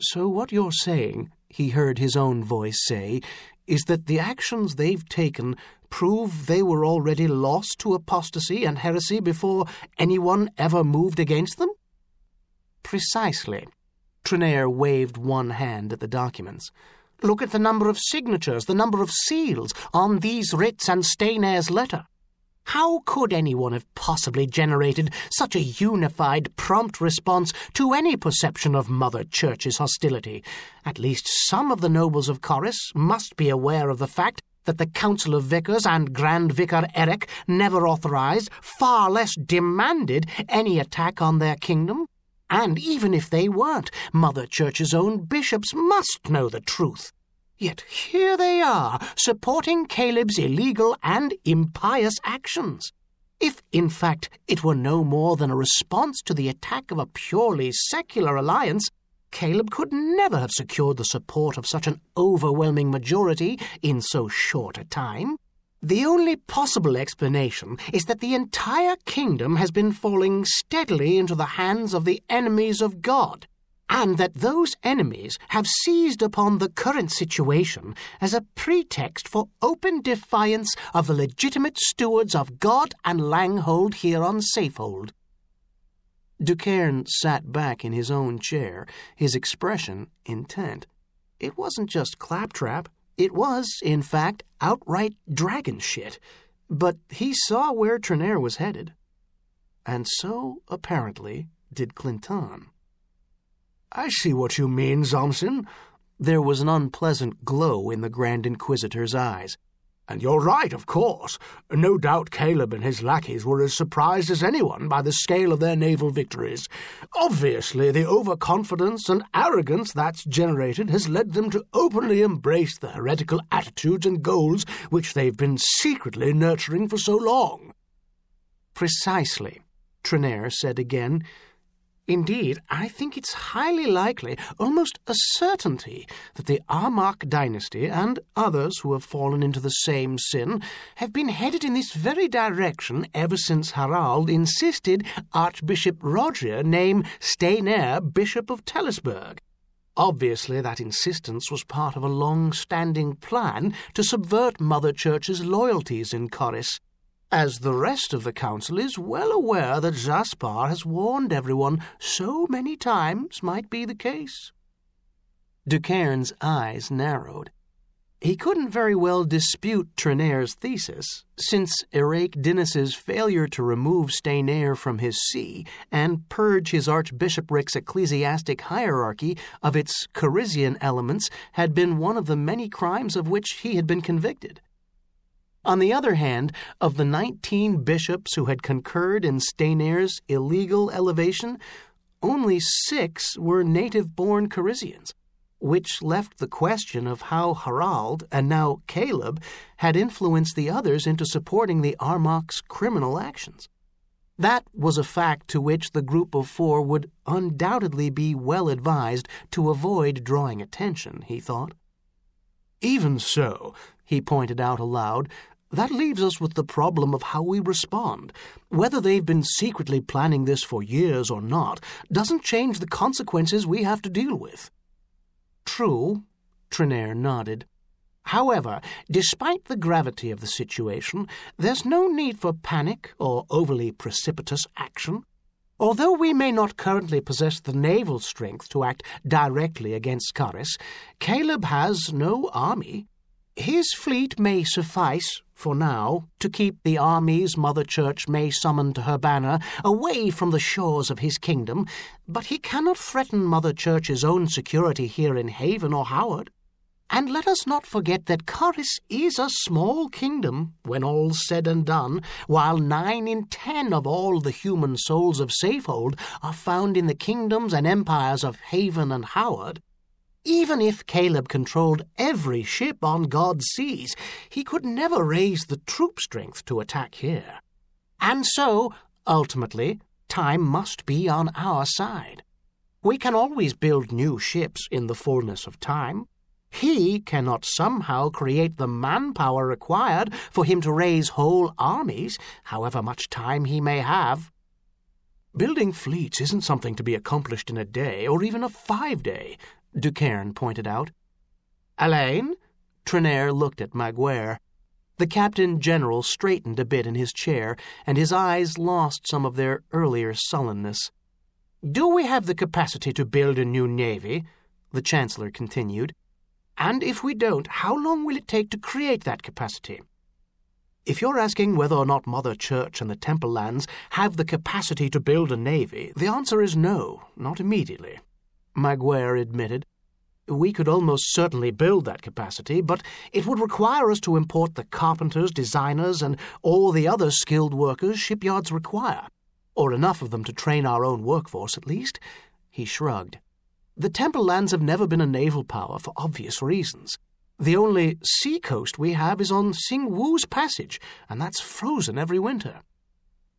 "So what you're saying," he heard his own voice say, "is that the actions they've taken prove they were already lost to apostasy and heresy before anyone ever moved against them?" "Precisely." Trenair waved one hand at the documents. "Look at the number of signatures, the number of seals on these writs and Steinair's letter. How could anyone have possibly generated such a unified, prompt response to any perception of Mother Church's hostility? At least some of the nobles of Corus must be aware of the fact that the Council of Vicars and Grand Vicar Eric never authorized, far less demanded, any attack on their kingdom. And even if they weren't, Mother Church's own bishops must know the truth. Yet here they are, supporting Caleb's illegal and impious actions. If, in fact, it were no more than a response to the attack of a purely secular alliance, Caleb could never have secured the support of such an overwhelming majority in so short a time. The only possible explanation is that the entire kingdom has been falling steadily into the hands of the enemies of God, and that those enemies have seized upon the current situation as a pretext for open defiance of the legitimate stewards of God and Langhold here on Safehold." Ducairn sat back in his own chair, his expression intent. It wasn't just claptrap. It was, in fact, outright dragon shit. But he saw where Trenair was headed. And so, apparently, did Clinton. "I see what you mean, Zomson." There was an unpleasant glow in the Grand Inquisitor's eyes. "And you're right, of course. No doubt Caleb and his lackeys were as surprised as anyone by the scale of their naval victories. Obviously, the overconfidence and arrogance that's generated has led them to openly embrace the heretical attitudes and goals which they've been secretly nurturing for so long." "Precisely," Trenair said again. "Indeed, I think it's highly likely, almost a certainty, that the Armagh dynasty and others who have fallen into the same sin have been headed in this very direction ever since Harald insisted Archbishop Roger name Steinair Bishop of Tellisburg. Obviously, that insistence was part of a long-standing plan to subvert Mother Church's loyalties in Corus, as the rest of the council is well aware that Jaspar has warned everyone so many times might be the case." Ducairn's eyes narrowed. He couldn't very well dispute Trenair's thesis, since Eirek Dines's failure to remove Steinair from his see and purge his archbishopric's ecclesiastic hierarchy of its Corisian elements had been one of the many crimes of which he had been convicted. On the other hand, of the 19 bishops who had concurred in Steinair's illegal elevation, only 6 were native-born Corisians, which left the question of how Harald, and now Caleb, had influenced the others into supporting the Armagh's criminal actions. That was a fact to which the group of 4 would undoubtedly be well advised to avoid drawing attention, he thought. "Even so," he pointed out aloud, "that leaves us with the problem of how we respond. Whether they've been secretly planning this for years or not doesn't change the consequences we have to deal with." "True," Trenair nodded. "However, despite the gravity of the situation, there's no need for panic or overly precipitous action. Although we may not currently possess the naval strength to act directly against Corus, Caleb has no army. His fleet may suffice, for now, to keep the armies Mother Church may summon to her banner away from the shores of his kingdom, but he cannot threaten Mother Church's own security here in Haven or Howard. And let us not forget that Corus is a small kingdom, when all's said and done, while 9 in 10 of all the human souls of Safehold are found in the kingdoms and empires of Haven and Howard. Even if Caleb controlled every ship on God's seas, he could never raise the troop strength to attack here. And so, ultimately, time must be on our side. We can always build new ships in the fullness of time. He cannot somehow create the manpower required for him to raise whole armies, however much time he may have. Building fleets isn't something to be accomplished in a day or even a 5-day, Ducairn pointed out. Elaine? Trenair looked at Maguire. The Captain General straightened a bit in his chair, and his eyes lost some of their earlier sullenness. Do we have the capacity to build a new navy? The Chancellor continued. And if we don't, how long will it take to create that capacity? If you're asking whether or not Mother Church and the Temple Lands have the capacity to build a navy, the answer is no, not immediately. Maguire admitted. We could almost certainly build that capacity, but it would require us to import the carpenters, designers, and all the other skilled workers shipyards require, or enough of them to train our own workforce at least. He shrugged. The Temple Lands have never been a naval power for obvious reasons. The only sea coast we have is on Sing Wu's Passage, and that's frozen every winter.